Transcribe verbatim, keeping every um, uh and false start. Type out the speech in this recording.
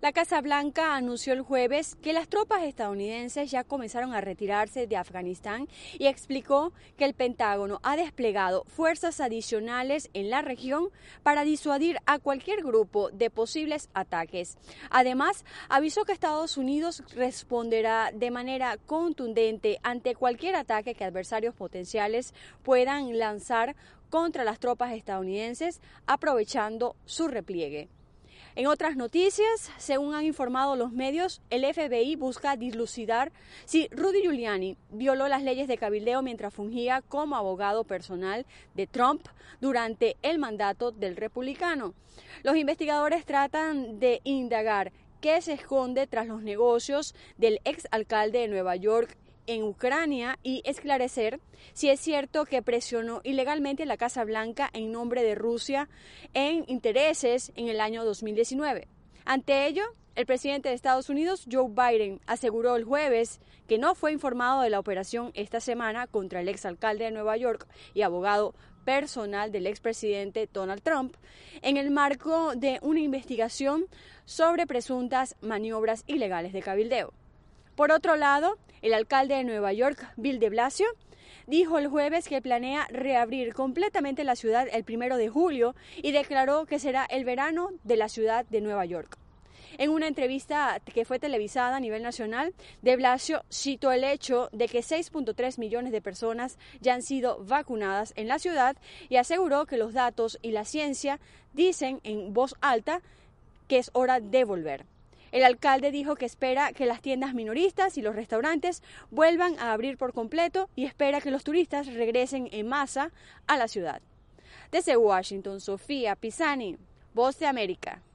La Casa Blanca anunció el jueves que las tropas estadounidenses ya comenzaron a retirarse de Afganistán y explicó que el Pentágono ha desplegado fuerzas adicionales en la región para disuadir a cualquier grupo de posibles ataques. Además, avisó que Estados Unidos responderá de manera contundente ante cualquier ataque que adversarios potenciales puedan lanzar contra las tropas estadounidenses, aprovechando su repliegue. En otras noticias, según han informado los medios, el F B I busca dilucidar si Rudy Giuliani violó las leyes de cabildeo mientras fungía como abogado personal de Trump durante el mandato del republicano. Los investigadores tratan de indagar qué se esconde tras los negocios del exalcalde de Nueva York en Ucrania y esclarecer si es cierto que presionó ilegalmente a la Casa Blanca en nombre de Rusia en intereses en el año dos mil diecinueve. Ante ello, el presidente de Estados Unidos, Joe Biden, aseguró el jueves que no fue informado de la operación esta semana contra el exalcalde de Nueva York y abogado personal del expresidente Donald Trump en el marco de una investigación sobre presuntas maniobras ilegales de cabildeo. Por otro lado, el alcalde de Nueva York, Bill de Blasio, dijo el jueves que planea reabrir completamente la ciudad el primero de julio y declaró que será el verano de la ciudad de Nueva York. En una entrevista que fue televisada a nivel nacional, de Blasio citó el hecho de que seis punto tres millones de personas ya han sido vacunadas en la ciudad y aseguró que los datos y la ciencia dicen en voz alta que es hora de volver. El alcalde dijo que espera que las tiendas minoristas y los restaurantes vuelvan a abrir por completo y espera que los turistas regresen en masa a la ciudad. Desde Washington, Sofía Pisani, Voz de América.